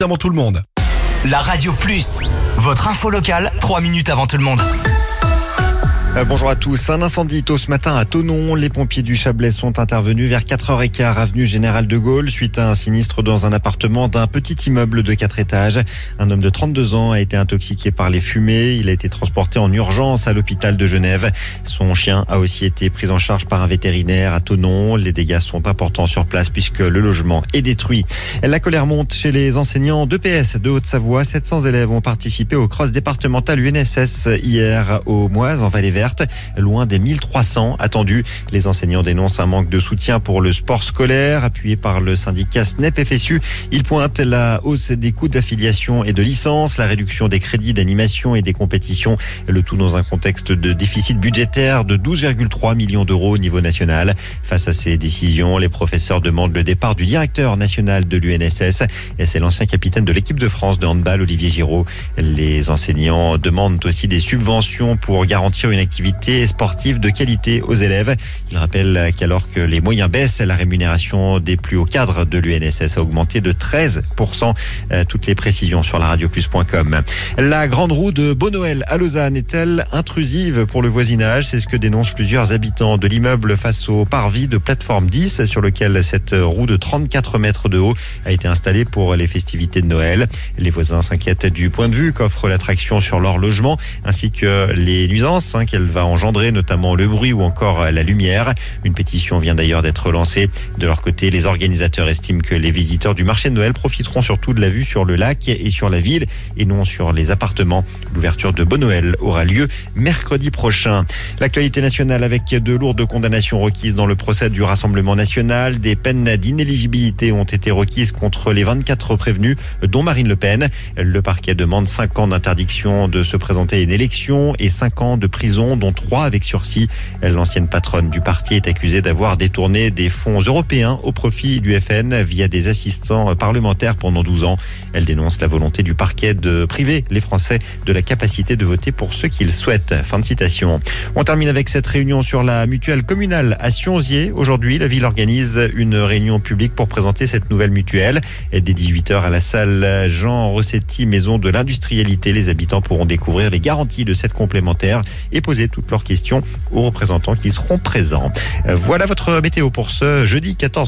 avant tout le monde. La Radio Plus, votre info locale, 3 minutes avant tout le monde. Bonjour à tous. Un incendie tôt ce matin à Thonon. Les pompiers du Chablais sont intervenus vers 4h15 avenue Général de Gaulle suite à un sinistre dans un appartement d'un petit immeuble de 4 étages. Un homme de 32 ans a été intoxiqué par les fumées. Il a été transporté en urgence à l'hôpital de Genève. Son chien a aussi été pris en charge par un vétérinaire à Thonon. Les dégâts sont importants sur place puisque le logement est détruit. La colère monte chez les enseignants d'EPS de Haute-Savoie. 700 élèves ont participé au cross départemental UNSS hier au Moise en Vallée-Verte. Loin des 1300 attendus. Les enseignants dénoncent un manque de soutien pour le sport scolaire. Appuyé par le syndicat SNEP-FSU, ils pointent la hausse des coûts d'affiliation et de licence, la réduction des crédits d'animation et des compétitions. Le tout dans un contexte de déficit budgétaire de 12,3 millions d'euros au niveau national. Face à ces décisions, les professeurs demandent le départ du directeur national de l'UNSS. Et c'est l'ancien capitaine de l'équipe de France de handball, Olivier Giraud. Les enseignants demandent aussi des subventions pour garantir une activité sportive de qualité aux élèves. Il rappelle qu'alors que les moyens baissent, la rémunération des plus hauts cadres de l'UNSS a augmenté de 13%. Toutes les précisions sur laradioplus.com. La grande roue de Beau Noël à Lausanne est-elle intrusive pour le voisinage? C'est ce que dénoncent plusieurs habitants de l'immeuble face au parvis de plateforme 10 sur lequel cette roue de 34 mètres de haut a été installée pour les festivités de Noël. Les voisins s'inquiètent du point de vue qu'offre l'attraction sur leur logement ainsi que les nuisances qu'elle va engendrer, notamment le bruit ou encore la lumière. Une pétition vient d'ailleurs d'être lancée. De leur côté, les organisateurs estiment que les visiteurs du marché de Noël profiteront surtout de la vue sur le lac et sur la ville et non sur les appartements. L'ouverture de Beau Noël aura lieu mercredi prochain. L'actualité nationale avec de lourdes condamnations requises dans le procès du Rassemblement national. Des peines d'inéligibilité ont été requises contre les 24 prévenus, dont Marine Le Pen. Le parquet demande 5 ans d'interdiction de se présenter à une élection et 5 ans de prison, dont 3 avec sursis. L'ancienne patronne du parti est accusée d'avoir détourné des fonds européens au profit du FN via des assistants parlementaires pendant 12 ans. Elle dénonce la volonté du parquet de priver les Français de la capacité de voter pour ceux qu'ils souhaitent. Fin de citation. On termine avec cette réunion sur la mutuelle communale à Sionzier. Aujourd'hui, la ville organise une réunion publique pour présenter cette nouvelle mutuelle. Dès 18h à la salle Jean Rossetti, maison de l'industrialité, les habitants pourront découvrir les garanties de cette complémentaire et poser toutes leurs questions aux représentants qui seront présents. Voilà votre météo pour ce jeudi 14